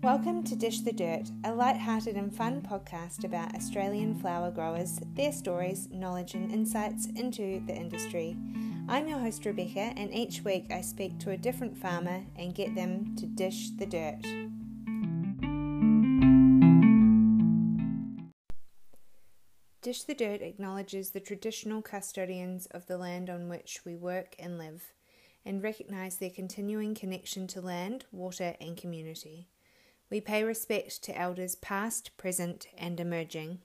Welcome to Dish the Dirt, a light-hearted and fun podcast about Australian flower growers, their stories, knowledge and insights into the industry. I'm your host Rebecca, and each week I speak to a different farmer and get them to dish the dirt. Dish the Dirt acknowledges the traditional custodians of the land on which we work and live, and recognise their continuing connection to land, water and community. We pay respect to elders past, present and emerging.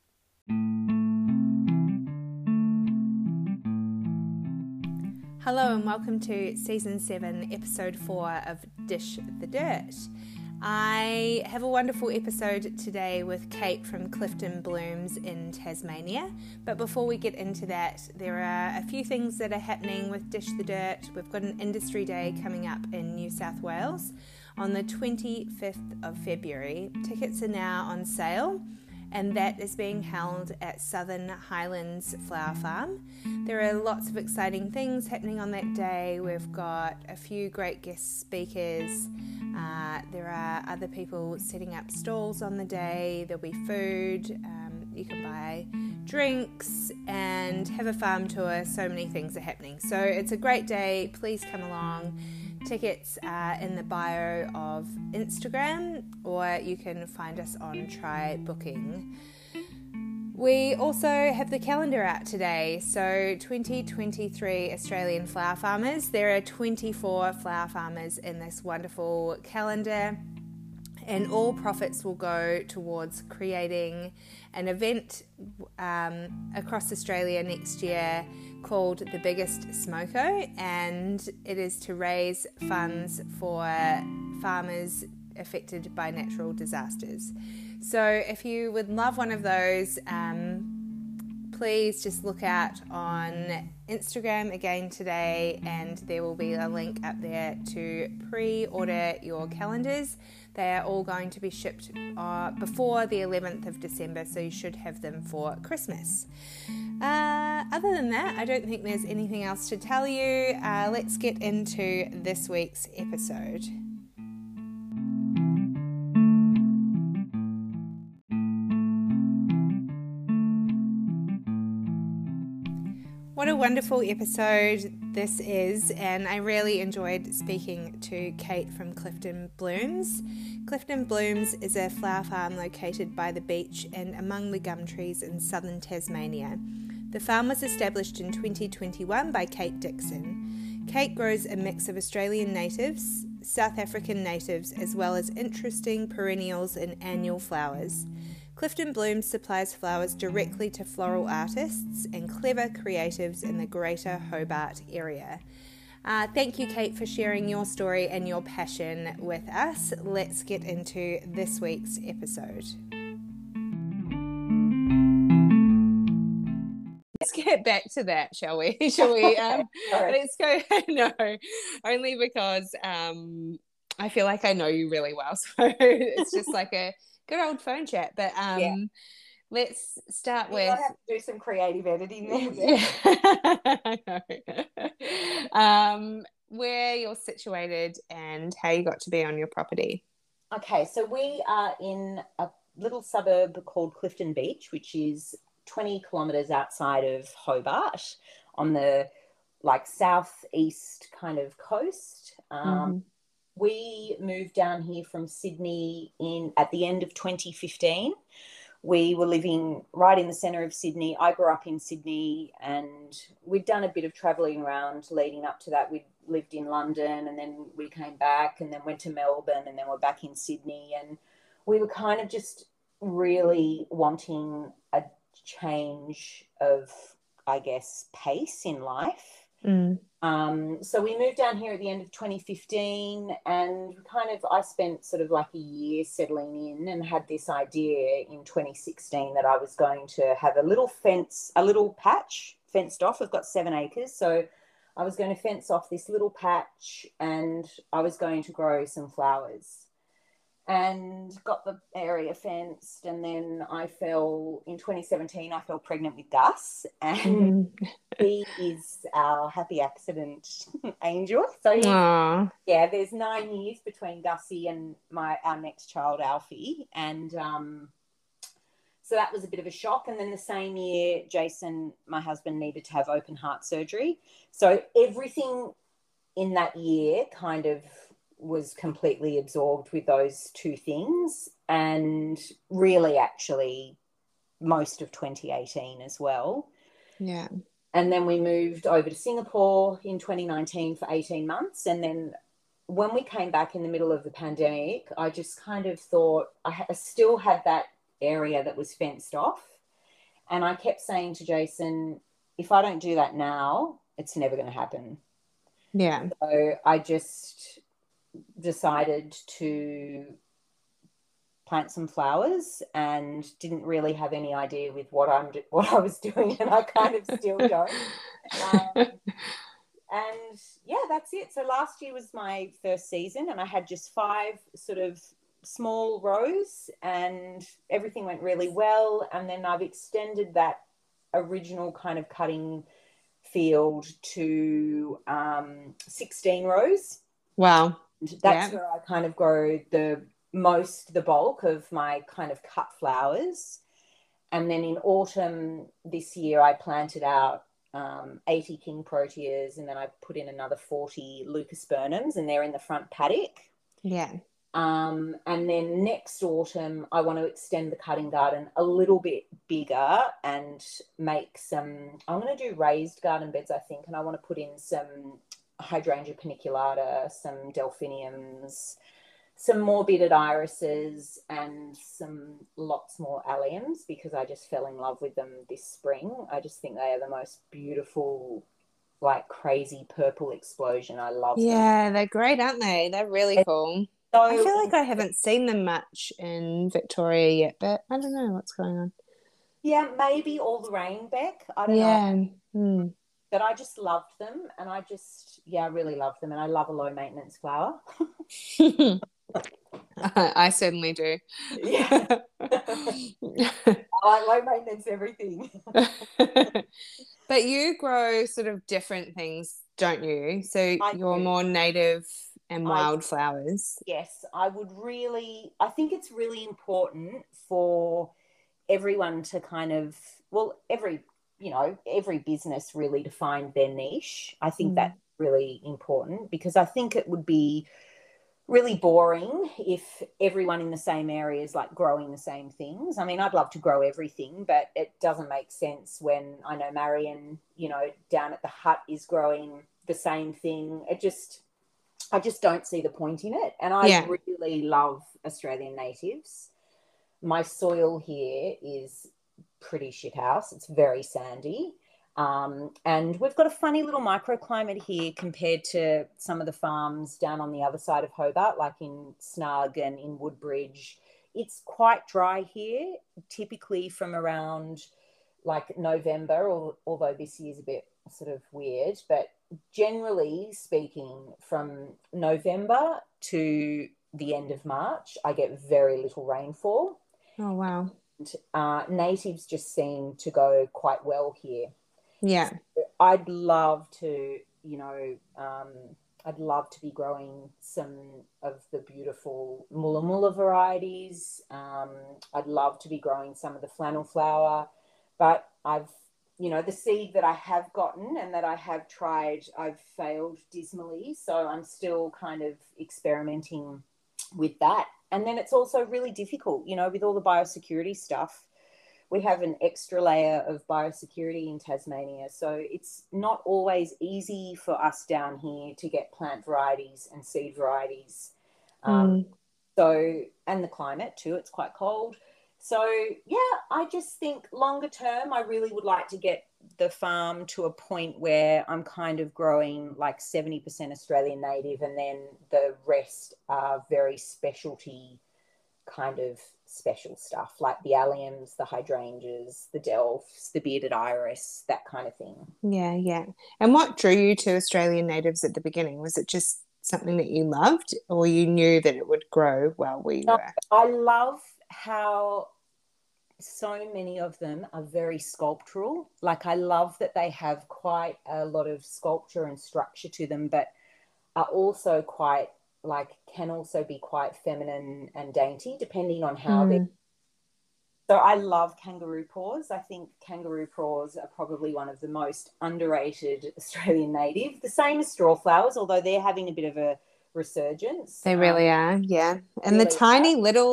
Hello and welcome to Season 7, Episode 4 of Dish the Dirt. I have a wonderful episode today with Kate from Clifton Blooms in Tasmania. But before we get into that, there are a few things that are happening with Dish the Dirt. We've got an industry day coming up in New South Wales on the 25th of February. Tickets are now on sale, and that is being held at Southern Highlands Flower Farm. There are lots of exciting things happening on that day. We've got a few great guest speakers. There are other people setting up stalls on the day. There'll be food. You can buy drinks and have a farm tour. So many things are happening. So it's a great day. Please come along. Tickets are in the bio of Instagram, or you can find us on Try Booking. We also have the calendar out today, so 2023 Australian Flower Farmers. There are 24 flower farmers in this wonderful calendar, and all profits will go towards creating an event across Australia next year called The Biggest Smoko, and it is to raise funds for farmers affected by natural disasters. So if you would love one of those, please just look out on Instagram again today, and there will be a link up there to pre-order your calendars. They are all going to be shipped before the 11th of December, so you should have them for Christmas. Other than that, I don't think there's anything else to tell you. Let's get into this week's episode. What a wonderful episode this is, and I really enjoyed speaking to Kate from Clifton Blooms. Clifton Blooms is a flower farm located by the beach and among the gum trees in southern Tasmania. The farm was established in 2021 by Kate Dixon. Kate grows a mix of Australian natives, South African natives, as well as interesting perennials and annual flowers. Clifton Blooms supplies flowers directly to floral artists and clever creatives in the Greater Hobart area. Thank you, Kate, for sharing your story and your passion with us. Let's get into this week's episode. Let's get back to that, shall we? Let's go. No, only because I feel like I know you really well, so it's just like a good old phone chat. But let's start with. I have to do some creative editing there. Yeah. I know. Where you're situated and how you got to be on your property. Okay, so we are in a little suburb called Clifton Beach, which is 20 kilometres outside of Hobart on the southeast kind of coast. We moved down here from Sydney at the end of 2015. We were living right in the centre of Sydney. I grew up in Sydney, and we'd done a bit of travelling around leading up to that. We'd lived in London, and then we came back and then went to Melbourne, and then we're back in Sydney. And we were kind of just really wanting a change of, I guess, pace in life. So we moved down here at the end of 2015, and I spent sort of like a year settling in, and had this idea in 2016 that I was going to have a little patch fenced off. I've got 7 acres. So I was going to fence off this little patch, and I was going to grow some flowers. and got the area fenced. And then in 2017, I fell pregnant with Gus, and he is our happy accident angel. So there's 9 years between Gussie and our next child, Alfie. And so that was a bit of a shock. And then the same year, Jason, my husband, needed to have open heart surgery. So everything in that year kind of was completely absorbed with those two things, and really actually most of 2018 as well. Yeah. And then we moved over to Singapore in 2019 for 18 months. And then when we came back in the middle of the pandemic, I just kind of thought I still had that area that was fenced off. And I kept saying to Jason, if I don't do that now, it's never going to happen. Yeah. So I just decided to plant some flowers and didn't really have any idea with what I was doing, and I kind of still don't. And yeah, that's it. So last year was my first season, and I had just 5 sort of small rows, and everything went really well. And then I've extended that original kind of cutting field to 16 rows. Wow. That's where I kind of grow the bulk of my kind of cut flowers. And then in autumn this year, I planted out 80 king proteas, and then I put in another 40 leucospermums, and they're in the front paddock. Yeah. And then next autumn, I want to extend the cutting garden a little bit bigger and make I'm going to do raised garden beds, I think, and I want to put in some hydrangea paniculata, some delphiniums, some more bearded irises, and lots more alliums, because I just fell in love with them this spring. I just think they are the most beautiful, like crazy purple explosion. I love them. Yeah, they're great, aren't they? They're really cool. So, I feel like I haven't seen them much in Victoria yet, but I don't know what's going on. Yeah, maybe all the rain, Beck. I don't know. Mm. But I just loved them, and I really love them, and I love a low maintenance flower. I certainly do. Yeah. I like low maintenance everything. But you grow sort of different things, don't you? So you're more native and wildflowers. Yes, I think it's really important for everyone to kind of, every business really to find their niche. I think that's really important, because I think it would be really boring if everyone in the same area is like growing the same things. I mean, I'd love to grow everything, but it doesn't make sense when I know Marion, down at the hut is growing the same thing. I just don't see the point in it. And I really love Australian natives. My soil here is pretty shithouse. It's very sandy. And we've got a funny little microclimate here compared to some of the farms down on the other side of Hobart, like in Snug and in Woodbridge. It's quite dry here, typically from around like November, although this year's a bit sort of weird, but generally speaking, from November to the end of March, I get very little rainfall. Oh, wow. And, natives just seem to go quite well here. Yeah. So I'd love to, I'd love to be growing some of the beautiful Mulla Mulla varieties. I'd love to be growing some of the flannel flower, but the seed that I have gotten and that I have tried, I've failed dismally. So I'm still kind of experimenting with that. And then it's also really difficult, with all the biosecurity stuff. We have an extra layer of biosecurity in Tasmania. So it's not always easy for us down here to get plant varieties and seed varieties. So, and the climate too, it's quite cold. So, yeah, I just think longer term, I really would like to get the farm to a point where I'm kind of growing like 70% Australian native, and then the rest are very specialty kind of special stuff, like the alliums, the hydrangeas, the delphs, the bearded iris, that kind of thing. Yeah. And what drew you to Australian natives at the beginning? Was it just something that you loved, or you knew that it would grow well where you No, were? I love how so many of them are very sculptural. Like, I love that they have quite a lot of sculpture and structure to them, but are also quite, like, can also be quite feminine and dainty depending on how they. Mm. So I love kangaroo paws. I think kangaroo paws are probably one of the most underrated Australian native. The same as straw flowers, although they're having a bit of a resurgence. They really are, yeah. And the Really are.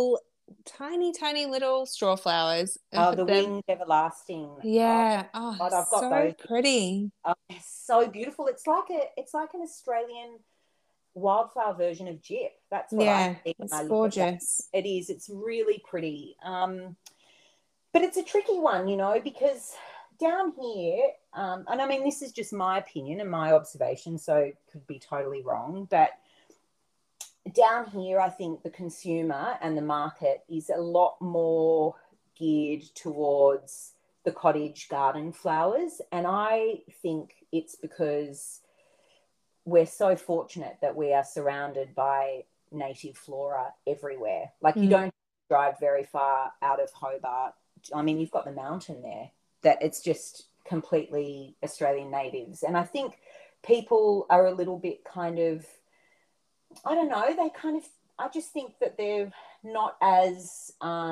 tiny little straw flowers. The winged everlasting. Oh Yeah. Oh, God, I've got so those. pretty. They're so beautiful. It's like an Australian wildflower version of Jip. That's what I Yeah, see when it's I look at that. gorgeous. It is. It's really pretty. But it's a tricky one, because down here, and I mean, this is just my opinion and my observation, so it could be totally wrong, but down here, I think the consumer and the market is a lot more geared towards the cottage garden flowers. And I think it's because we're so fortunate that we are surrounded by native flora everywhere. Like, you Mm. don't drive very far out of Hobart. I mean, you've got the mountain there, that it's just completely Australian natives. And I think people are a little bit kind of, I don't know, I just think that they're not as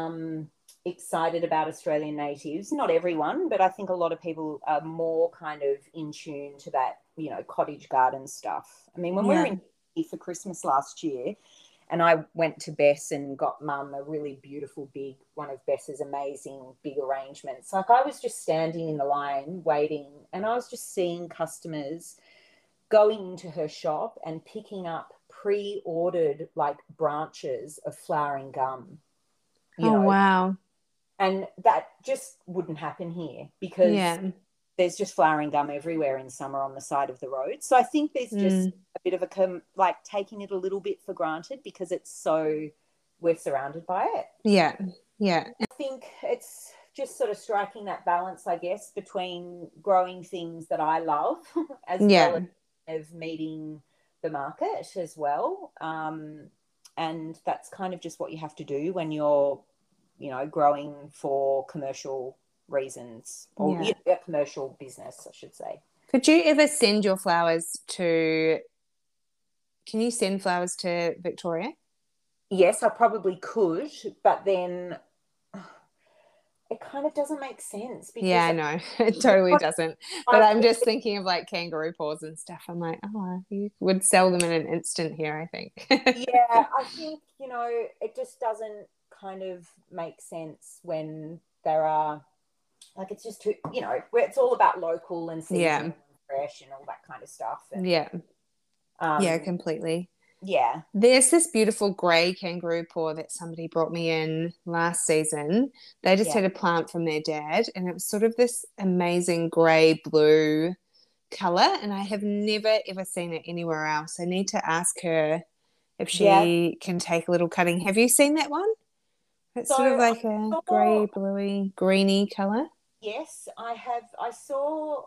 excited about Australian natives. Not everyone, but I think a lot of people are more kind of in tune to that, cottage garden stuff. I mean, when we were Yeah. in Sydney for Christmas last year, and I went to Bess and got Mum a really beautiful one of Bess's amazing big arrangements. Like, I was just standing in the line waiting, and I was just seeing customers going into her shop and picking up pre-ordered, like, branches of flowering gum, Oh, wow. and that just wouldn't happen here because Yeah. there's just flowering gum everywhere in summer on the side of the road. So I think there's just Mm. a bit of like taking it a little bit for granted because we're surrounded by it. Yeah. Yeah. I think it's just sort of striking that balance, I guess, between growing things that I love as well Yeah. as of meeting the market as well. And that's kind of just what you have to do when you're, growing for commercial reasons, or Yeah. a commercial business, I should say. Could you ever send your flowers to, can you send flowers to Victoria? Yes, I probably could, but then it kind of doesn't make sense Yeah, because I know. It totally doesn't. But I'm just thinking of like kangaroo paws and stuff. I'm like, oh, you would sell them in an instant here, I think. yeah, I think, it just doesn't kind of make sense when there are, like, it's just too, where it's all about local and seasonal Yeah. and fresh and all that kind of stuff. And, Yeah. Yeah, um, completely. yeah. There's this beautiful grey kangaroo paw that somebody brought me in last season. They just Yeah. had a plant from their dad, and it was sort of this amazing grey blue color. And I have never ever seen it anywhere else. I need to ask her if Yeah. she can take a little cutting. Have you seen that one? It's sort of So like a I grey, saw, bluey, greeny color. yes, I have. I saw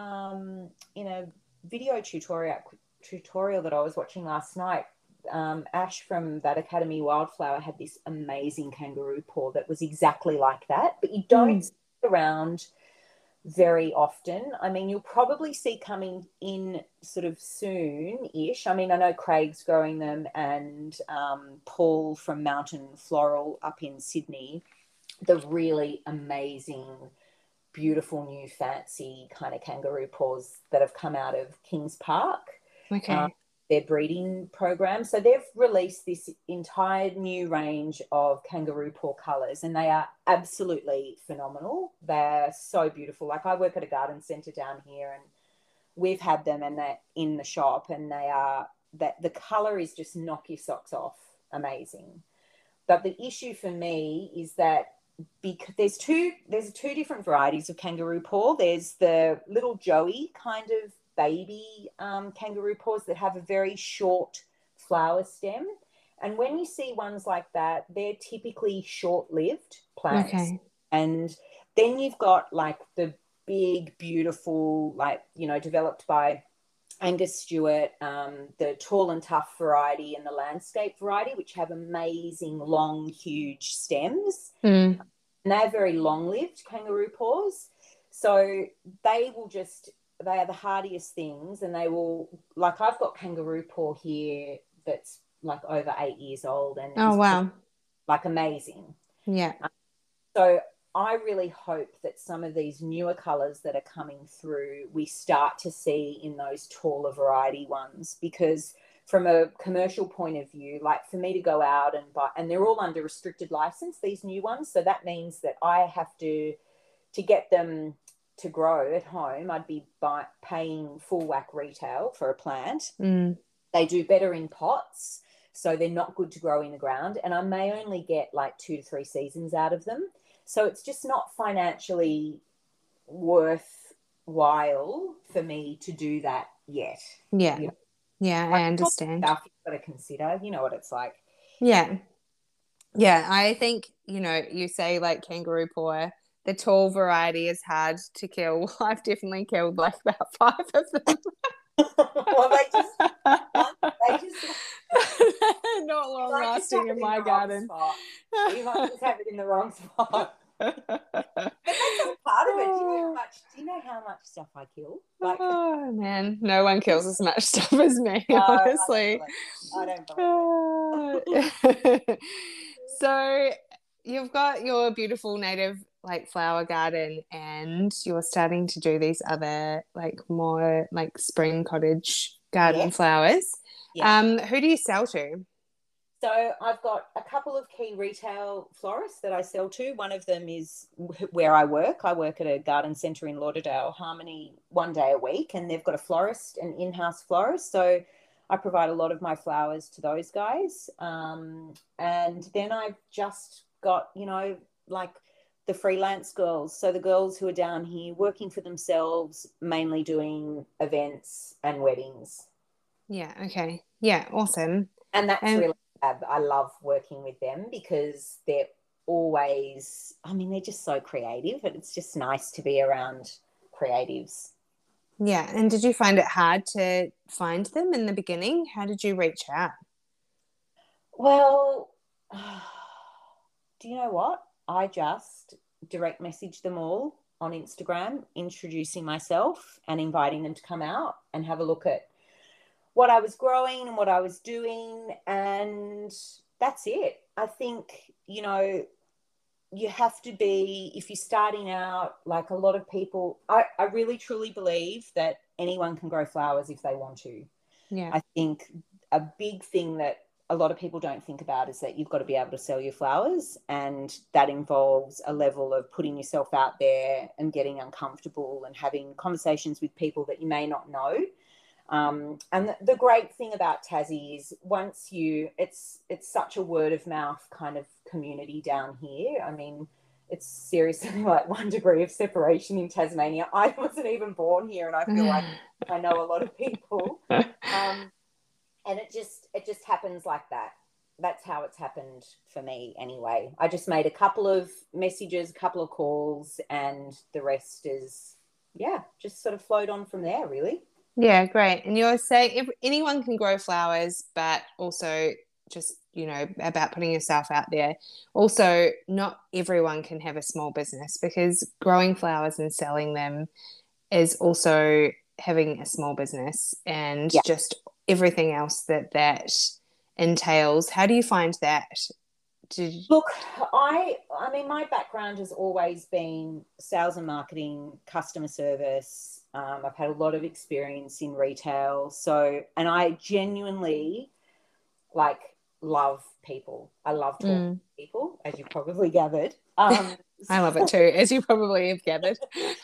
in a video tutorial that I was watching last night. Ash from that Academy Wildflower had this amazing kangaroo paw that was exactly like that, but you don't see it around very often. I mean, you'll probably see coming in sort of soon-ish. I mean, I know Craig's growing them, and Paul from Mountain Floral up in Sydney, the really amazing, beautiful new fancy kind of kangaroo paws that have come out of Kings Park. Okay. Their breeding program. So they've released this entire new range of kangaroo paw colours, and they are absolutely phenomenal. They're so beautiful. Like, I work at a garden centre down here, and we've had them, and they're in the shop, and that the colour is just knock your socks off. Amazing. But the issue for me is that because there's two different varieties of kangaroo paw. There's the little Joey kind of baby kangaroo paws that have a very short flower stem, and when you see ones like that, they're typically short-lived plants. Okay. And then you've got like the big, beautiful, like, developed by Angus Stewart, the tall and tough variety and the landscape variety, which have amazing long, huge stems. Mm. And they're very long-lived kangaroo paws. So they are the hardiest things, and they will, like, I've got kangaroo paw here that's like over 8 years old and Oh, is wow. like amazing. Yeah. So I really hope that some of these newer colours that are coming through, we start to see in those taller variety ones, because from a commercial point of view, like for me to go out and buy, and they're all under restricted license, these new ones. So that means that I have to get them to grow at home, I'd be paying full whack retail for a plant. Mm. They do better in pots, so they're not good to grow in the ground. And I may only get like 2 to 3 seasons out of them. So it's just not financially worthwhile for me to do that yet. Yeah. You know? Yeah, I understand. Stuff you've got to consider. You know what it's like. Yeah. Yeah, I think, you say like kangaroo paw, the tall variety is hard to kill. I've definitely killed like about 5 of them. Well, they just not long lasting in my garden. You might just have it in the wrong spot. But that's a part of it. Do you know how much stuff I kill? Like, oh man, no one kills as much stuff as me, honestly. I don't believe it. So you've got your beautiful native like flower garden, and you're starting to do these other like more like spring cottage garden flowers. Yeah. Who do you sell to? So I've got a couple of key retail florists that I sell to. One of them is where I work. I work at a garden centre in Lauderdale, Harmony, 1 day a week, and they've got a florist, an in-house florist. So I provide a lot of my flowers to those guys. And then I've just got, like the freelance girls. So the girls who are down here working for themselves, mainly doing events and weddings. Yeah, okay. Yeah, awesome. And that's really, I love working with them because they're always, they're just so creative, and it's just nice to be around creatives. Yeah. And did you find it hard to find them in the beginning? How did you reach out? Well, do you know what? I just direct messaged them all on Instagram, introducing myself and inviting them to come out and have a look at what I was growing and what I was doing. And that's it. I think, you have to be, if you're starting out, like a lot of people, I really truly believe that anyone can grow flowers if they want to. Yeah. I think a big thing that a lot of people don't think about is that you've got to be able to sell your flowers, and that involves a level of putting yourself out there and getting uncomfortable and having conversations with people that you may not know. And the great thing about Tassie is it's such a word of mouth kind of community down here. It's seriously like 1 degree of separation in Tasmania. I wasn't even born here, and I feel like I know a lot of people. And it just happens like that. That's how it's happened for me anyway. I just made a couple of messages, a couple of calls, and the rest is, just sort of flowed on from there, really. Yeah, great. And you're saying if anyone can grow flowers, but also just, about putting yourself out there. Also, not everyone can have a small business, because growing flowers and selling them is also having a small business, and just everything else that entails. How do you find that? Look, my background has always been sales and marketing, customer service. I've had a lot of experience in retail. And I genuinely love people. I love talking to people, as you probably gathered. I love it too, as you probably have gathered.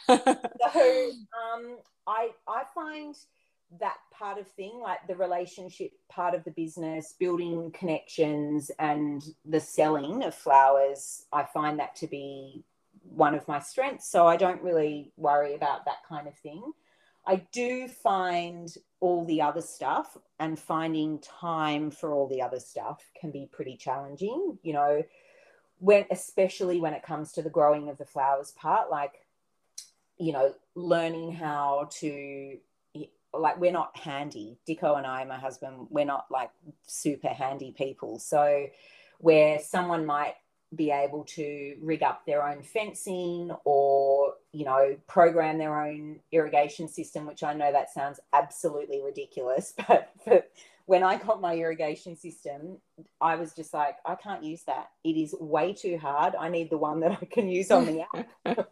I find that part of thing, like the relationship part of the business, building connections and the selling of flowers, I find that to be one of my strengths. So I don't really worry about that kind of thing. I do find all the other stuff, and finding time for all the other stuff can be pretty challenging, especially when it comes to the growing of the flowers part, learning how to like, we're not handy. Dicko and I, my husband, we're not like super handy people. So where someone might be able to rig up their own fencing or, you know, program their own irrigation system, which I know that sounds absolutely ridiculous, but when I got my irrigation system, I was just like, I can't use that. It is way too hard. I need the one that I can use on the app.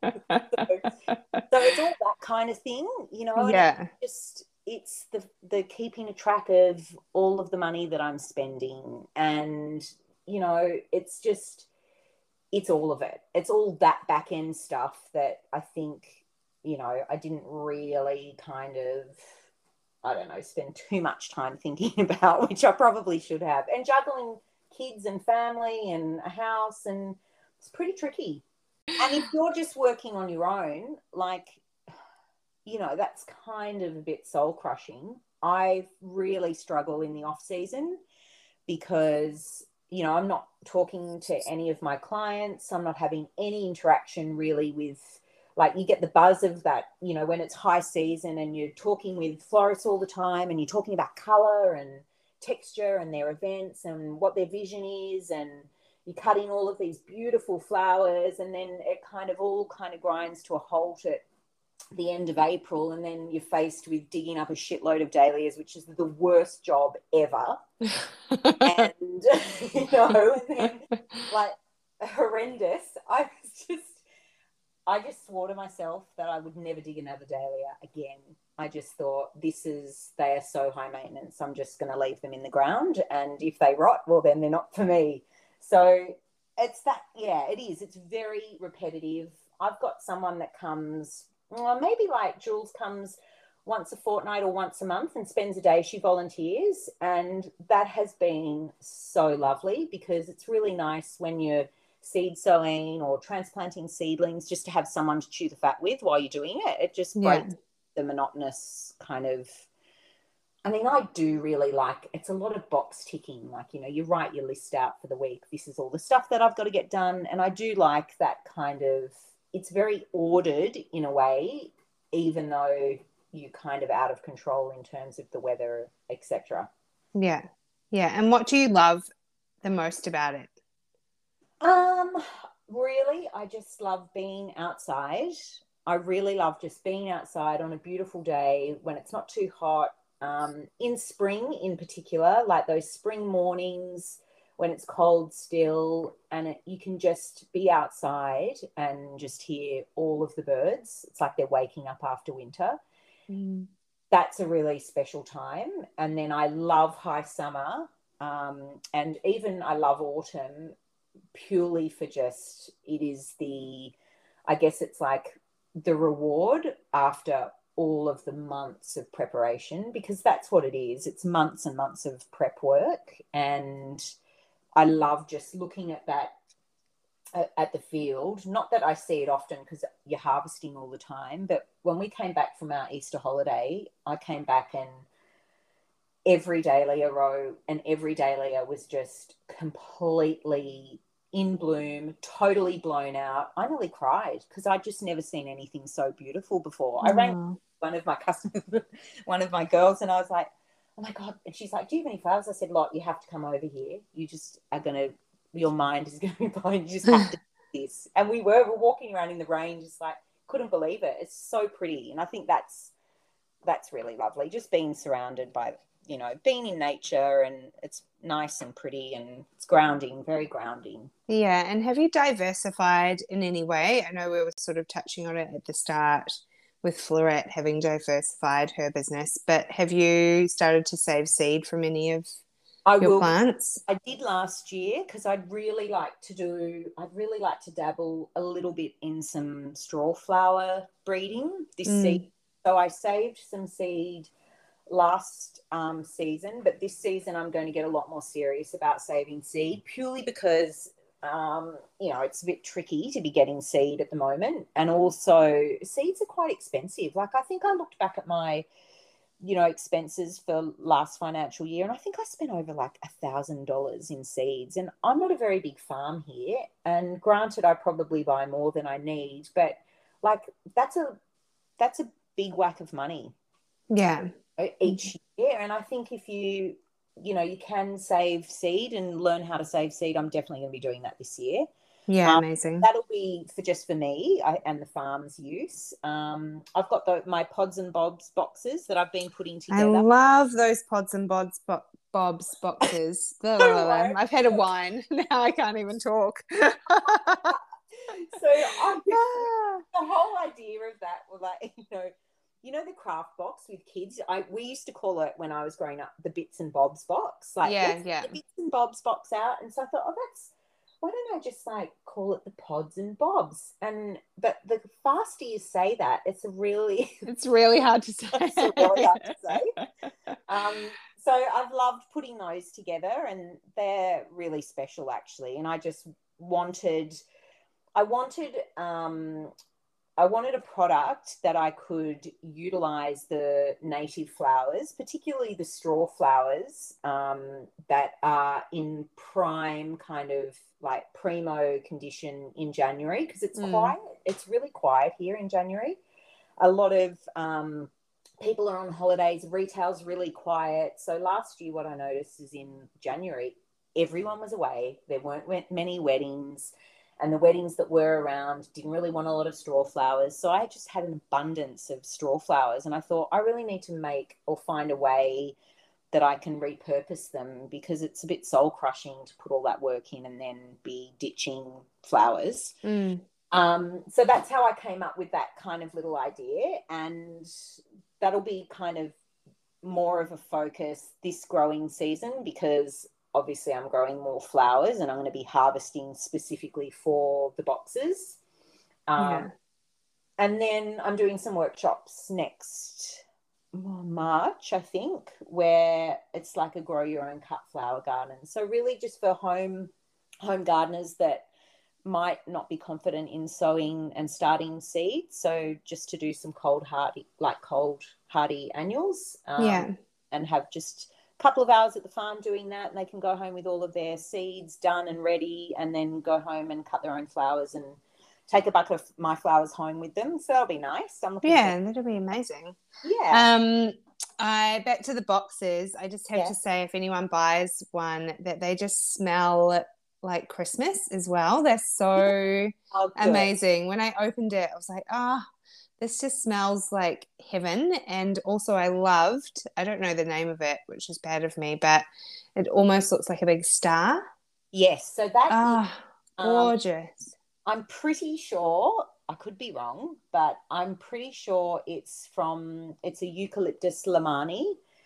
So it's all that kind of thing, you know, and Yeah. it's the keeping a track of all of the money that I'm spending. And, you know, it's all of it. It's all that back end stuff that I think, you know, I didn't really kind of, I don't know, spend too much time thinking about, which I probably should have. And juggling kids and family and a house, and it's pretty tricky. And if you're just working on your own, like, you know, that's kind of a bit soul crushing. I really struggle in the off season because, you know, I'm not talking to any of my clients. I'm not having any interaction really with, like, you get the buzz of that, you know, when it's high season and you're talking with florists all the time and you're talking about color and texture and their events and what their vision is, and you're cutting all of these beautiful flowers, and then it kind of all kind of grinds to a halt at the end of April, and then you're faced with digging up a shitload of dahlias, which is the worst job ever. And, you know, and then, like, horrendous. I just swore to myself that I would never dig another dahlia again. I just thought, they are so high maintenance. I'm just going to leave them in the ground. And if they rot, well, then they're not for me. So it's that, yeah, it is. It's very repetitive. I've got someone that comes, well, maybe like Jules comes once a fortnight or once a month and spends a day. She volunteers. And that has been so lovely, because it's really nice when you're seed sowing or transplanting seedlings just to have someone to chew the fat with while you're doing it. It just breaks the monotonous kind of, I mean, I do really like, it's a lot of box ticking. Like, you know, you write your list out for the week. This is all the stuff that I've got to get done. And I do like that kind of, it's very ordered in a way, even though you're kind of out of control in terms of the weather, etc. Yeah. Yeah. And what do you love the most about it? Really, I just love being outside. I really love just being outside on a beautiful day when it's not too hot. In spring, in particular, like those spring mornings when it's cold still, and you can just be outside and just hear all of the birds. It's like they're waking up after winter. Mm. That's a really special time. And then I love high summer, and even I love autumn, purely for just, it is the, I guess it's like the reward after all of the months of preparation, because that's what it is. It's months and months of prep work. And I love just looking at that, at the field. Not that I see it often because you're harvesting all the time, but when we came back from our Easter holiday, I came back and every dahlia row and every dahlia was just completely in bloom, totally blown out. I nearly cried because I'd just never seen anything so beautiful before. I rang one of my customers, one of my girls, and I was like, oh my God. And she's like, do you have any flowers? I said, Lot, you have to come over here. You just are going to, your mind is going to be blown. You just have to do this. And we're walking around in the rain, just like, couldn't believe it. It's so pretty. And I think that's really lovely, just being surrounded by, you know, being in nature, and it's nice and pretty and it's grounding, very grounding. Yeah. And have you diversified in any way? I know we were sort of touching on it at the start with Florette having diversified her business, but have you started to save seed from any of your plants? I did last year because I'd really like to dabble a little bit in some straw flower breeding this season. So I saved some seed last season, but this season I'm going to get a lot more serious about saving seed, purely because you know, it's a bit tricky to be getting seed at the moment, and also seeds are quite expensive. Like, I think I looked back at my, you know, expenses for last financial year, and I think I spent over like $1,000 in seeds. And I'm not a very big farm here, and granted, I probably buy more than I need, but like that's a big whack of money. Yeah. each year. And I think if you can save seed and learn how to save seed, I'm definitely going to be doing that this year. Yeah, amazing. That'll be for me and the farm's use. I've got my Pods and Bobs boxes that I've been putting I together. love those Pods and Bobs boxes. I've had a wine. Now I can't even talk. So the whole idea of that was like, the craft box with kids. We used to call it when I was growing up the Bits and Bobs box. Like, let's get the Bits and Bobs box out. And so I thought, why don't I just like call it the Pods and Bobs? But the faster you say that, it's really hard to say. It's really hard to say. So I've loved putting those together, and they're really special actually. And I wanted a product that I could utilize the native flowers, particularly the straw flowers, that are in prime kind of like primo condition in January, because it's quiet. It's really quiet here in January. A lot of people are on holidays. Retail's really quiet. So last year, what I noticed is in January, everyone was away. There weren't many weddings. And the weddings that were around didn't really want a lot of straw flowers. So I just had an abundance of straw flowers. And I thought, I really need to make or find a way that I can repurpose them, because it's a bit soul crushing to put all that work in and then be ditching flowers. So that's how I came up with that kind of little idea. And that'll be kind of more of a focus this growing season, because obviously I'm growing more flowers and I'm going to be harvesting specifically for the boxes. And then I'm doing some workshops next March, I think, where it's like a grow your own cut flower garden. So really just for home gardeners that might not be confident in sowing and starting seeds. So just to do some cold hardy annuals, and have just couple of hours at the farm doing that, and they can go home with all of their seeds done and ready, and then go home and cut their own flowers and take a bucket of my flowers home with them. So that'll be nice. That'll be amazing. Back to the boxes, I just have to say, if anyone buys one, that they just smell like Christmas as well. They're so amazing. When I opened it, I was like, this just smells like heaven. And also I don't know the name of it, which is bad of me, but it almost looks like a big star. Yes. So that is gorgeous. I'm pretty sure, I could be wrong, but I'm pretty sure it's a Eucalyptus lamani.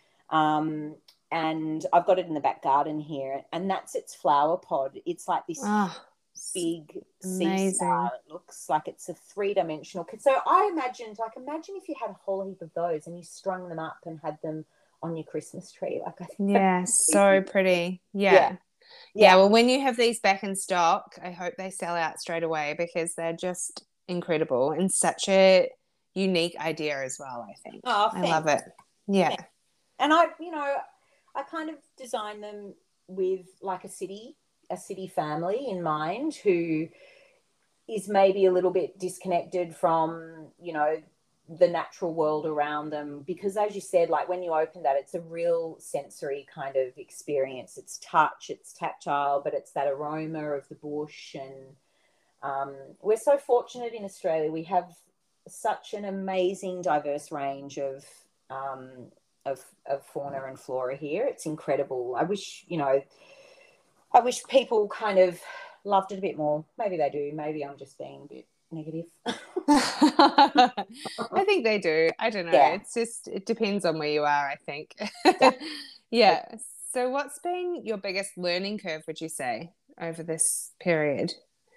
And I've got it in the back garden here, and that's its flower pod. It's like this big sea star. It looks like it's a 3-dimensional. So I imagine if you had a whole heap of those and you strung them up and had them on your Christmas tree. Like, I think so pretty. Yeah. Well, when you have these back in stock, I hope they sell out straight away, because they're just incredible and such a unique idea as well, I think. I love it. Yeah. And I kind of designed them with like a city family in mind, who is maybe a little bit disconnected from, the natural world around them, because as you said, like when you open that, it's a real sensory kind of experience. It's touch, it's tactile, but it's that aroma of the bush. And we're so fortunate in Australia. We have such an amazing diverse range of fauna and flora here. It's incredible. I wish people kind of loved it a bit more. Maybe they do. Maybe I'm just being a bit negative. I think they do. I don't know. It's just, it depends on where you are, I think. So what's been your biggest learning curve, would you say, over this period?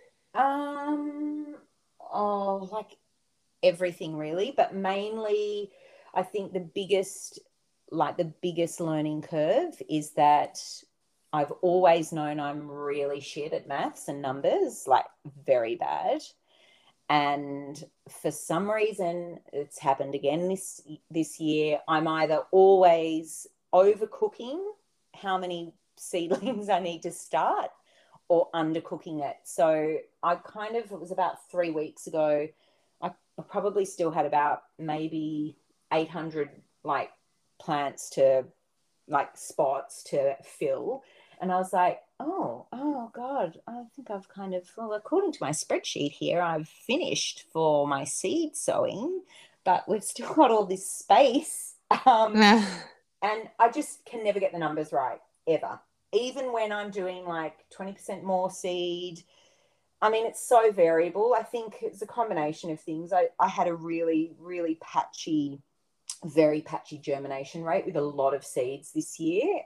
Like everything really, but mainly I think the biggest learning curve is that I've always known I'm really shit at maths and numbers, like very bad. And for some reason, it's happened again this year. I'm either always overcooking how many seedlings I need to start, or undercooking it. So it was about 3 weeks ago, I probably still had about maybe 800 plants to like spots to fill. And I was like, oh God, I think I've kind of, well, according to my spreadsheet here, I've finished for my seed sowing, but we've still got all this space. And I just can never get the numbers right, ever. Even when I'm doing like 20% more seed, I mean, it's so variable. I think it's a combination of things. I had a really, really very patchy germination rate with a lot of seeds this year.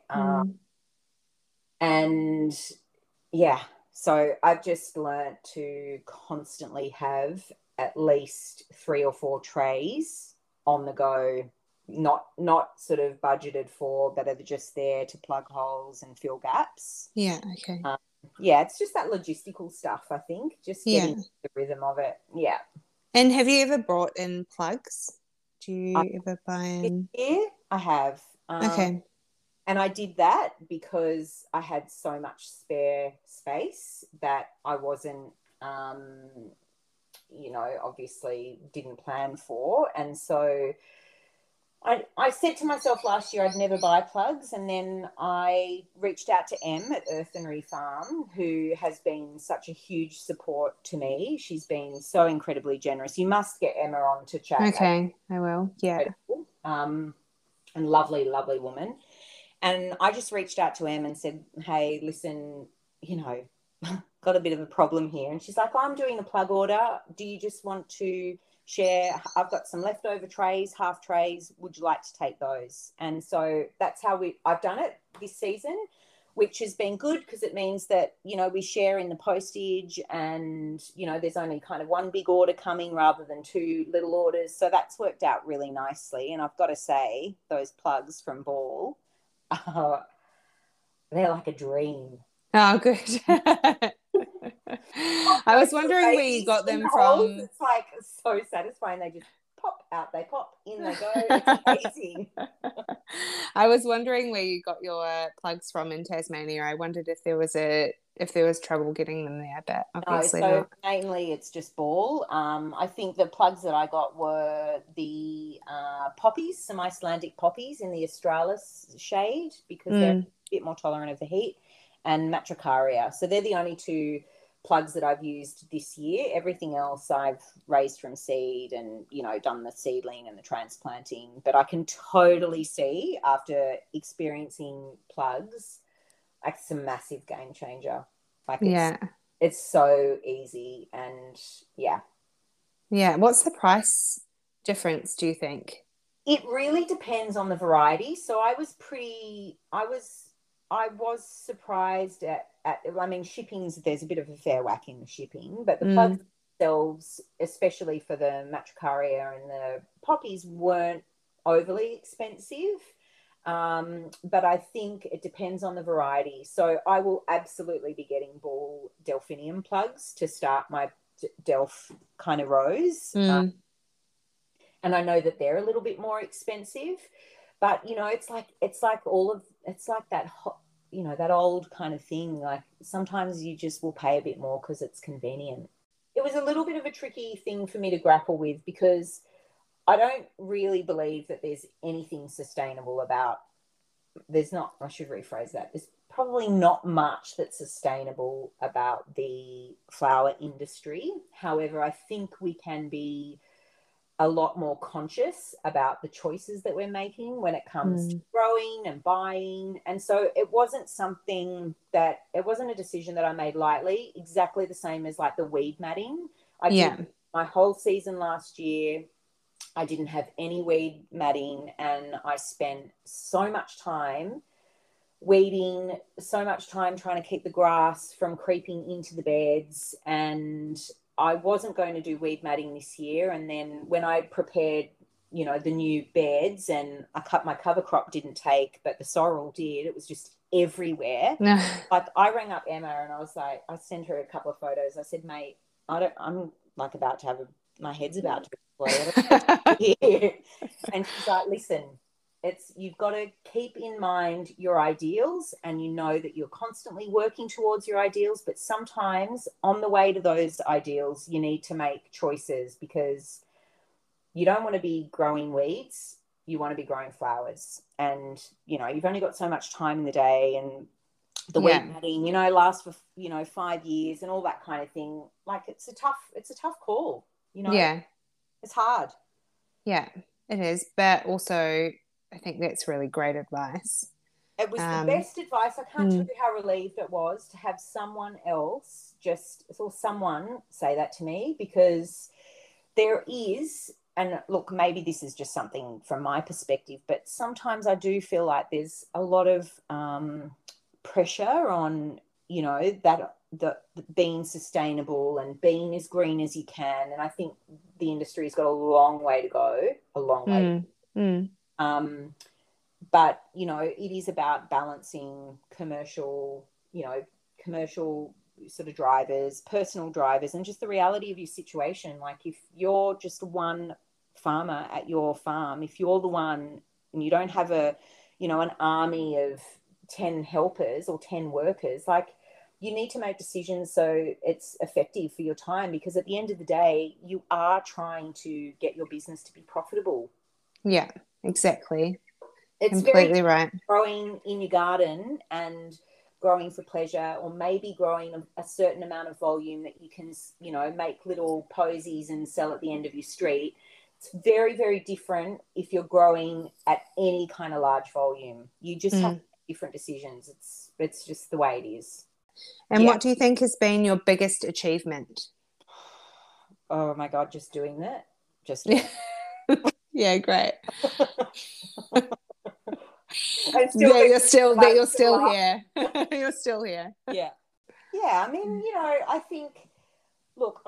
And yeah, so I've just learnt to constantly have at least 3 or 4 trays on the go, not sort of budgeted for, but are just there to plug holes and fill gaps. Yeah, okay. Yeah, it's just that logistical stuff, I think, just getting the rhythm of it. Yeah. And have you ever brought in plugs? Do you ever buy in? Yeah, I have. Okay. And I did that because I had so much spare space that I wasn't, obviously didn't plan for. And so I said to myself last year I'd never buy plugs, and then I reached out to Em at Earthenry Farm, who has been such a huge support to me. She's been so incredibly generous. You must get Emma on to chat. Okay, I will. Yeah. And lovely, lovely woman. And I just reached out to Em and said, hey, listen, got a bit of a problem here. And she's like, I'm doing a plug order. Do you just want to share? I've got some leftover trays, half trays. Would you like to take those? And so that's how I've done it this season, which has been good because it means that, we share in the postage and, there's only kind of one big order coming rather than 2 little orders. So that's worked out really nicely. And I've got to say, those plugs from Ball, they're like a dream. Oh, good. I was wondering where you got them from. It's like so satisfying. They just pop out, they pop in, they go. It's amazing. I was wondering where you got your plugs from in Tasmania. I wondered if there was trouble getting them there, but obviously not. Mainly it's just Ball. I think the plugs that I got were the poppies, some Icelandic poppies in the Australis shade because they're a bit more tolerant of the heat, and Matricaria. So they're the only 2 plugs that I've used this year. Everything else I've raised from seed and, done the seedling and the transplanting. But I can totally see after experiencing plugs, like it's a massive game changer. Like it's so easy and yeah. Yeah. What's the price difference, do you think? It really depends on the variety. So I was surprised at I mean, there's a bit of a fair whack in the shipping, but the plugs themselves, especially for the Matricaria and the poppies, weren't overly expensive. But I think it depends on the variety. So I will absolutely be getting Ball Delphinium plugs to start my Delph kind of rows. And I know that they're a little bit more expensive, but it's like that hot, that old kind of thing. Like sometimes you just will pay a bit more because it's convenient. It was a little bit of a tricky thing for me to grapple with because I don't really believe that there's anything sustainable about, I should rephrase that. There's probably not much that's sustainable about the flower industry. However, I think we can be a lot more conscious about the choices that we're making when it comes to growing and buying. And so it wasn't a decision that I made lightly, exactly the same as like the weed matting. I did my whole season last year. I didn't have any weed matting and I spent so much time weeding, so much time trying to keep the grass from creeping into the beds, and I wasn't going to do weed matting this year. And then when I prepared, the new beds and my cover crop didn't take, but the sorrel did, it was just everywhere. Like I rang up Emma and I was like, I sent her a couple of photos. I said, mate, I'm like about to have my head's about to explode. And she's like, listen, you've got to keep in mind your ideals, and that you're constantly working towards your ideals, but sometimes on the way to those ideals you need to make choices because you don't want to be growing weeds you want to be growing flowers, and you've only got so much time in the day, and the weed matting lasts for 5 years and all that kind of thing. Like, it's a tough call. It's hard. Yeah, it is, but also I think that's really great advice. It was the best advice. I can't tell you how relieved it was to have someone else someone say that to me, because there is, and look, maybe this is just something from my perspective, but sometimes I do feel like there's a lot of pressure on, that the being sustainable and being as green as you can. And I think the industry's got a long way to go, but it is about balancing commercial sort of drivers, personal drivers, and just the reality of your situation. Like, if you're just one farmer at your farm, if you're the one and you don't have an army of 10 helpers or 10 workers, like, you need to make decisions so it's effective for your time, because at the end of the day, you are trying to get your business to be profitable. Yeah, exactly. It's completely right. Growing in your garden and growing for pleasure, or maybe growing a certain amount of volume that you can, make little posies and sell at the end of your street. It's very, very different if you're growing at any kind of large volume. You just have different decisions. It's just the way it is. And what do you think has been your biggest achievement? Oh my God, just doing that. Yeah, great. You're still here. You're still here. Yeah. I mean, I think, look,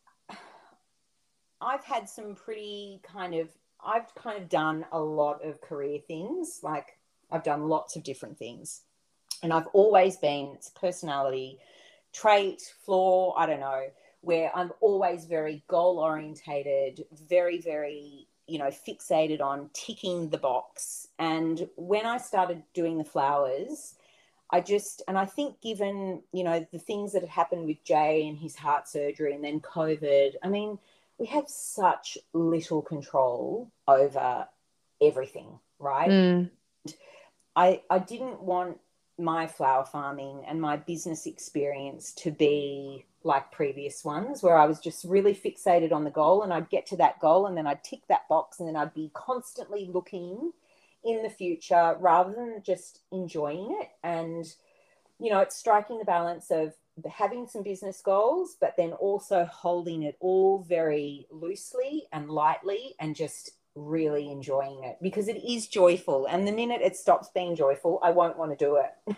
I've had some pretty I've kind of done a lot of career things. Like, I've done lots of different things, and I've always been, it's a personality trait, flaw, I don't know, where I'm always very goal orientated, very, very fixated on ticking the box. And when I started doing the flowers, I think, given, the things that had happened with Jay and his heart surgery and then COVID, I mean, we have such little control over everything, right? I didn't want my flower farming and my business experience to be like previous ones, where I was just really fixated on the goal, and I'd get to that goal and then I'd tick that box, and then I'd be constantly looking in the future rather than just enjoying it. And, it's striking the balance of having some business goals, but then also holding it all very loosely and lightly and just really enjoying it, because it is joyful. And the minute it stops being joyful, I won't want to do it.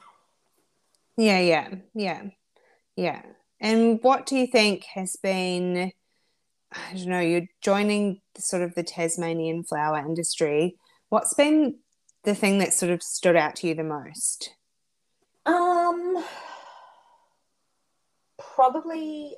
Yeah. And what do you think has been, I don't know, you're joining sort of the Tasmanian flower industry. What's been the thing that sort of stood out to you the most? Probably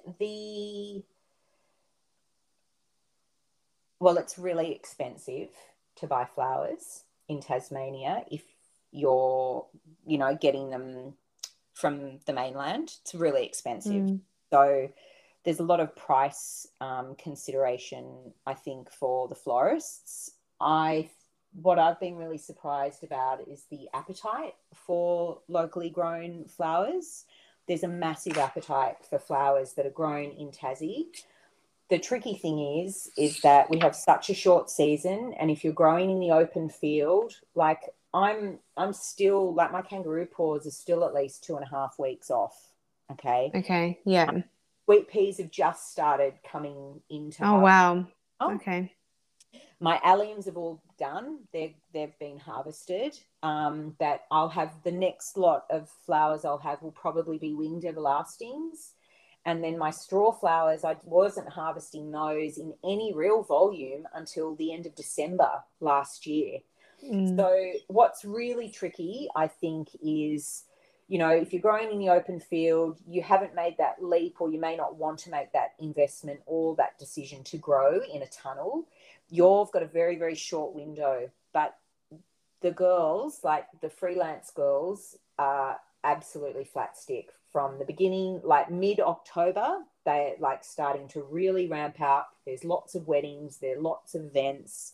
it's really expensive to buy flowers in Tasmania if you're, getting them from the mainland. It's really expensive. So there's a lot of price consideration, I think, for the florists. What I've been really surprised about is the appetite for locally grown flowers. There's a massive appetite for flowers that are grown in Tassie. The tricky thing is that we have such a short season, and if you're growing in the open field, like I'm still, like, my kangaroo paws are still at least 2.5 weeks off. Okay. Yeah. Sweet peas have just started coming into. Oh, wow. Okay. My alliums have all done. They've been harvested. That I'll have, the next lot of flowers I'll have will probably be winged everlastings. And then my straw flowers, I wasn't harvesting those in any real volume until the end of December last year. So what's really tricky, I think, is, if you're growing in the open field, you haven't made that leap, or you may not want to make that investment or that decision to grow in a tunnel. You've got a very, very short window. But the girls, like the freelance girls, are absolutely flat stick from the beginning. Like mid-October, they're like starting to really ramp up. There's lots of weddings, there are lots of events,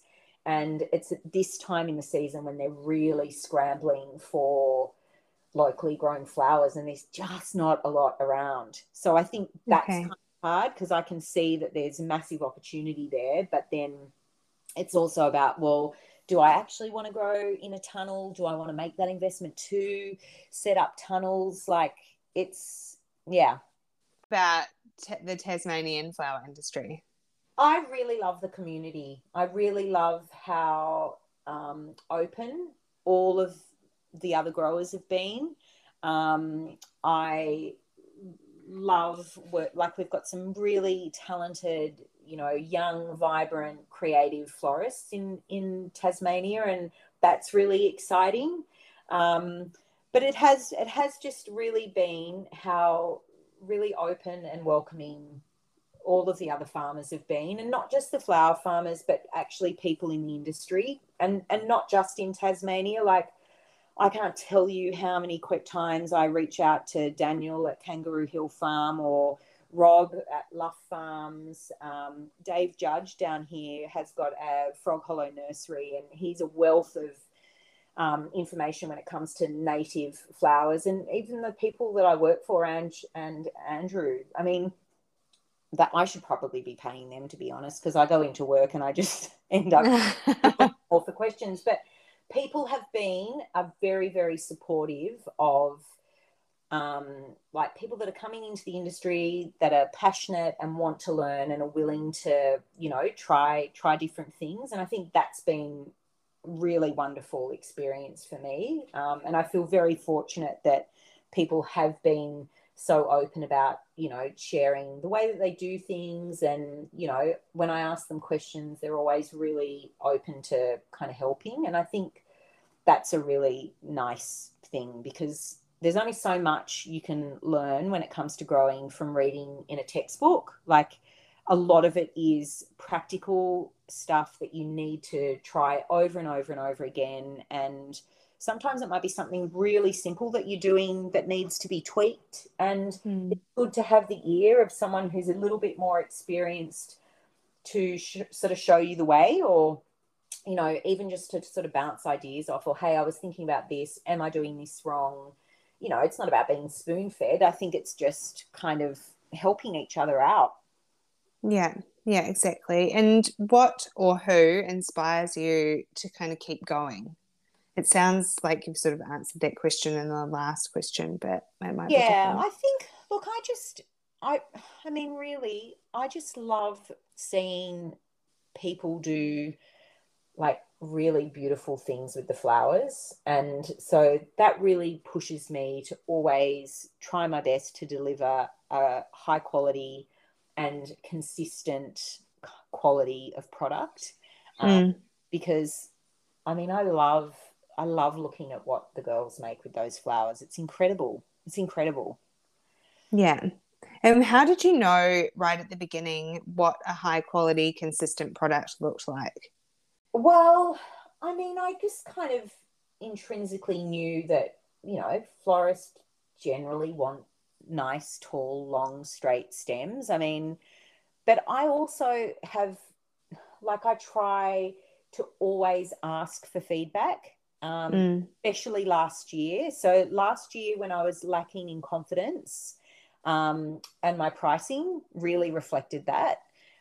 And it's at this time in the season when they're really scrambling for locally grown flowers, and there's just not a lot around. So I think that's kind of hard, because I can see that there's massive opportunity there, but then it's also about, well, do I actually want to grow in a tunnel? Do I want to make that investment to set up tunnels? Like, it's, yeah. About the Tasmanian flower industry. I really love the community. I really love how open all of the other growers have been. I love work, like we've got some really talented, young, vibrant, creative florists in Tasmania, and that's really exciting. But it has just really been how really open and welcoming all of the other farmers have been, and not just the flower farmers, but actually people in the industry, and not just in Tasmania. Like, I can't tell you how many quick times I reach out to Daniel at Kangaroo Hill Farm, or Rob at Luff Farms. Dave Judge down here has got a Frog Hollow nursery, and he's a wealth of information when it comes to native flowers. And even the people that I work for, and Andrew, I mean, that I should probably be paying them, to be honest, because I go into work and I just end up all for questions. But people have been very, very supportive of like people that are coming into the industry that are passionate and want to learn and are willing to, try different things. And I think that's been really wonderful experience for me. And I feel very fortunate that people have been so open about, sharing the way that they do things. And, when I ask them questions, they're always really open to kind of helping. And I think that's a really nice thing, because there's only so much you can learn when it comes to growing from reading in a textbook. Like, a lot of it is practical stuff that you need to try over and over and over again. And sometimes it might be something really simple that you're doing that needs to be tweaked. And it's good to have the ear of someone who's a little bit more experienced to sort of show you the way, or, even just to sort of bounce ideas off, or, hey, I was thinking about this. Am I doing this wrong? It's not about being spoon-fed. I think it's just kind of helping each other out. Yeah, exactly. And what or who inspires you to kind of keep going? It sounds like you've sort of answered that question in the last question, but it might be different. I think, look, I mean, really, I just love seeing people do like really beautiful things with the flowers. And so that really pushes me to always try my best to deliver a high quality and consistent quality of product. Because, I mean, I love looking at what the girls make with those flowers. It's incredible. Yeah. And how did you know right at the beginning what a high quality, consistent product looked like? Well, I mean, I just kind of intrinsically knew that, florists generally want nice, tall, long, straight stems. I mean, but I also have, like, I try to always ask for feedback, especially last year. So last year, when I was lacking in confidence, and my pricing really reflected that,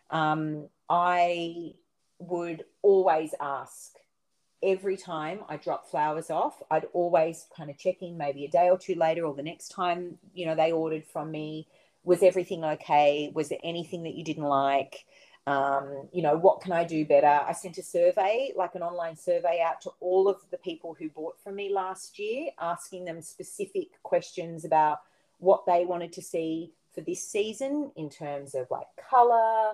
I would always ask. Every time I drop flowers off, I'd always kind of check in maybe a day or two later, or the next time, they ordered from me. Was everything okay? Was there anything that you didn't like? What can I do better? I sent a survey, like an online survey, out to all of the people who bought from me last year, asking them specific questions about what they wanted to see for this season in terms of like color,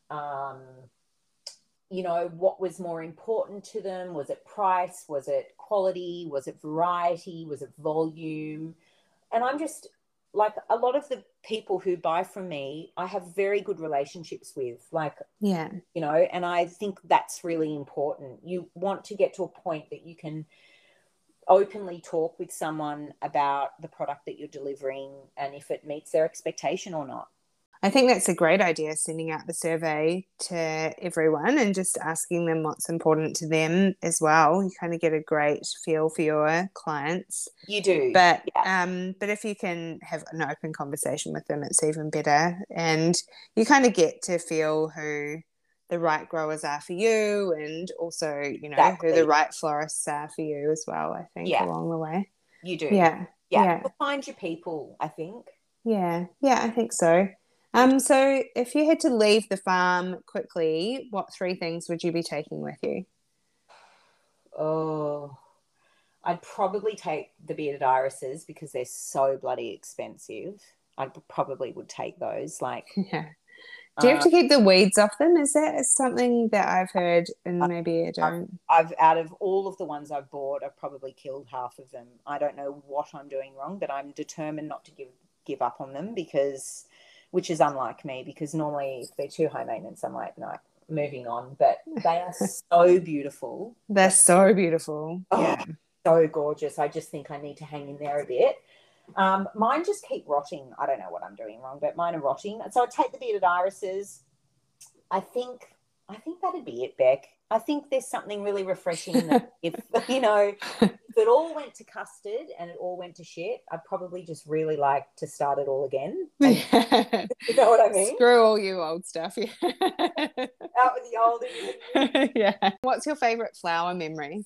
what was more important to them? Was it price? Was it quality? Was it variety? Was it volume? And I'm just like, a lot of the people who buy from me, I have very good relationships with, like, and I think that's really important. You want to get to a point that you can openly talk with someone about the product that you're delivering and if it meets their expectation or not. I think that's a great idea, sending out the survey to everyone and just asking them what's important to them as well. You kind of get a great feel for your clients. You do. But Yeah. but if you can have an open conversation with them, it's even better. And you kind of get to feel who the right growers are for you, and also, you know, who Exactly. the right florists are for you as well, I think, Yeah. along the way. You do. Yeah. Yeah. Yeah. You'll find your people, I think. Yeah. Yeah, I think so. So if you had to leave the farm quickly, what three things would you be taking with you? Oh, I'd probably take the bearded irises because they're so bloody expensive. I probably would take those. Like, Yeah. Do you have uh, to keep the weeds off them? Is that something that I've heard, and maybe I I've, don't? I've out of all of the ones I've bought, I've probably killed half of them. I don't know what I'm doing wrong, but I'm determined not to give up on them because, which is unlike me, because normally if they're too high maintenance, I'm like, no, moving on. But they are so beautiful. They're so beautiful. Oh, Yeah. so gorgeous. I just think I need to hang in there a bit. Mine just keep rotting. I don't know what I'm doing wrong, but mine are rotting. So I take the bearded irises. I think I think that'd be it, Beck. I think there's something really refreshing that if if it all went to custard and it all went to shit, I'd probably just really like to start it all again. And Yeah. you know what I mean? Screw all you old stuff. Yeah. Out with the old and in the new. Yeah. What's your favorite flower memory?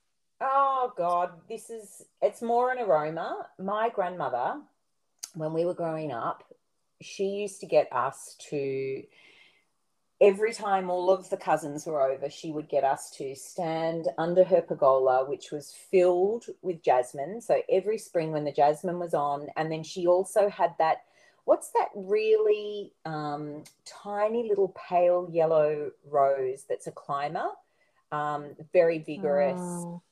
Oh God, it's more an aroma. My grandmother, when we were growing up, she used to get us to every time all of the cousins were over, she would get us to stand under her pergola, which was filled with jasmine. So every spring when the jasmine was on, and then she also had that. What's that really tiny little pale yellow rose that's a climber? Very vigorous. Oh,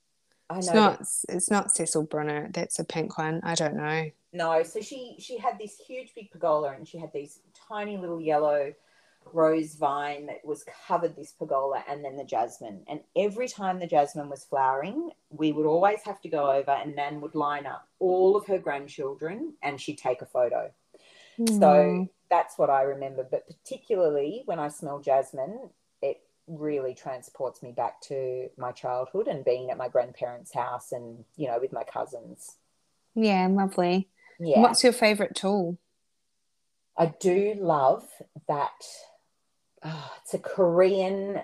I it's know that. not. It's not Cecil Brunner. That's a pink one. I don't know. No, so she had this huge big pergola, and she had these tiny little yellow rose vine that was covered this pergola, and then the jasmine. And every time the jasmine was flowering, we would always have to go over, and Nan would line up all of her grandchildren and she'd take a photo. So Mm. that's what I remember. But particularly when I smell jasmine, it really transports me back to my childhood and being at my grandparents' house and, with my cousins. Yeah, lovely. And Yeah. what's your favorite tool? I do love that. It's a Korean.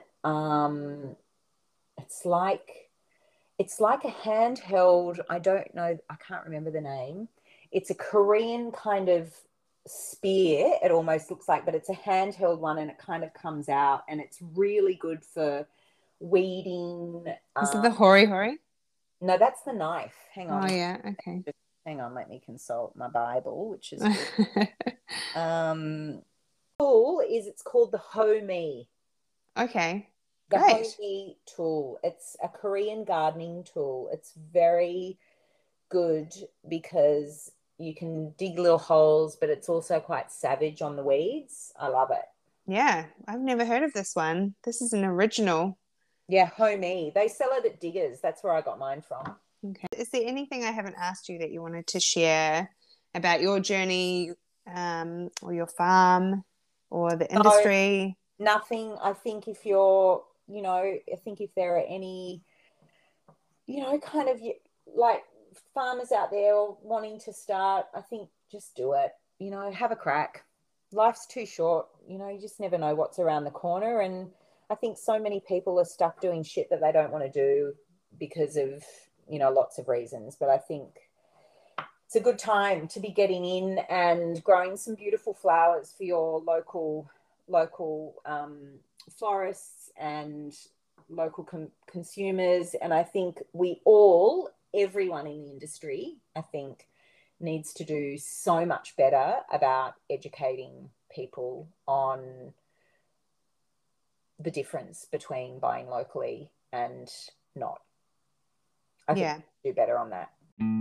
It's like a handheld. I don't know. I can't remember the name. It's a Korean kind of spear. It almost looks like, but it's a handheld one, and it kind of comes out, and it's really good for weeding. Is it the hori hori? No, that's the knife. Hang Oh on. yeah, okay. Just hang on. Let me consult my Bible, which is good. Tool is it's called the Homey. Okay, The great. Homey tool. It's a Korean gardening tool. It's very good because you can dig little holes, but it's also quite savage on the weeds. I love it. Yeah, I've never heard of this one. This is an original. Yeah, Homey. They sell it at Diggers. That's where I got mine from. Okay. Is there anything I haven't asked you that you wanted to share about your journey, or your farm, or the No, industry? nothing. I think if you're, I think if there are any, kind of like farmers out there wanting to start, I think just do it. Have a crack. Life's too short. You just never know what's around the corner. And I think so many people are stuck doing shit that they don't want to do because of, lots of reasons. But I think it's a good time to be getting in and growing some beautiful flowers for your local florists and local consumers. And I think everyone in the industry, I think, needs to do so much better about educating people on the difference between buying locally and not. I think do better on that.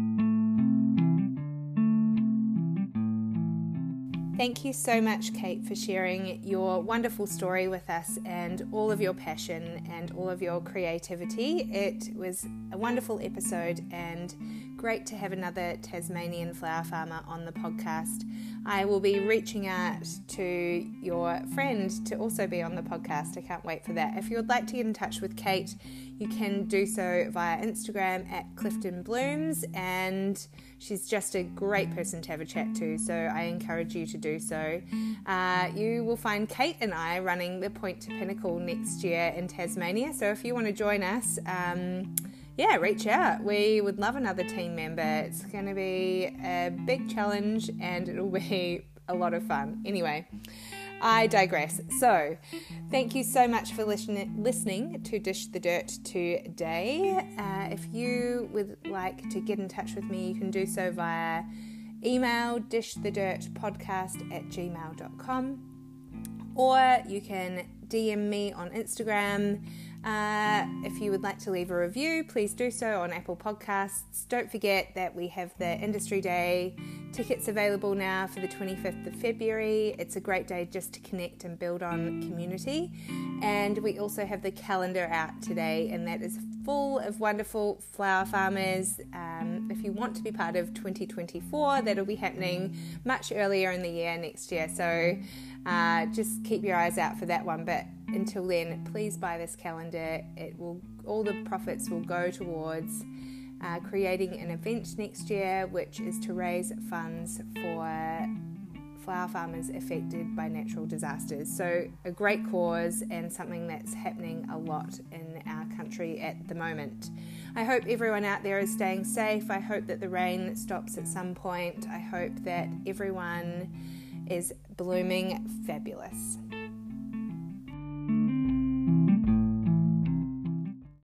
Thank you so much, Kate, for sharing your wonderful story with us and all of your passion and all of your creativity. It was a wonderful episode and great to have another Tasmanian flower farmer on the podcast. I will be reaching out to your friend to also be on the podcast. I can't wait for that. If you would like to get in touch with Kate, you can do so via Instagram at Clifton Blooms, and she's just a great person to have a chat to, so I encourage you to do so. You will find Kate and I running the Point to Pinnacle next year in Tasmania, so if you want to join us, reach out. We would love another team member. It's going to be a big challenge and it'll be a lot of fun. Anyway, I digress. So, thank you so much for listening to Dish the Dirt today. If you would like to get in touch with me, you can do so via email dishthedirtpodcast@gmail.com, or you can DM me on Instagram. If you would like to leave a review, please do so on Apple Podcasts. Don't forget that we have the Industry Day tickets available now for the 25th of February. It's a great day just to connect and build on community. And we also have the calendar out today, and that is full of wonderful flower farmers. If you want to be part of 2024, that'll be happening much earlier in the year next year. So just keep your eyes out for that one. But until then, please buy this calendar. All the profits will go towards creating an event next year, which is to raise funds for flower farmers affected by natural disasters. So a great cause and something that's happening a lot in our country at the moment. I hope everyone out there is staying safe. I hope that the rain stops at some point. I hope that everyone is blooming fabulous.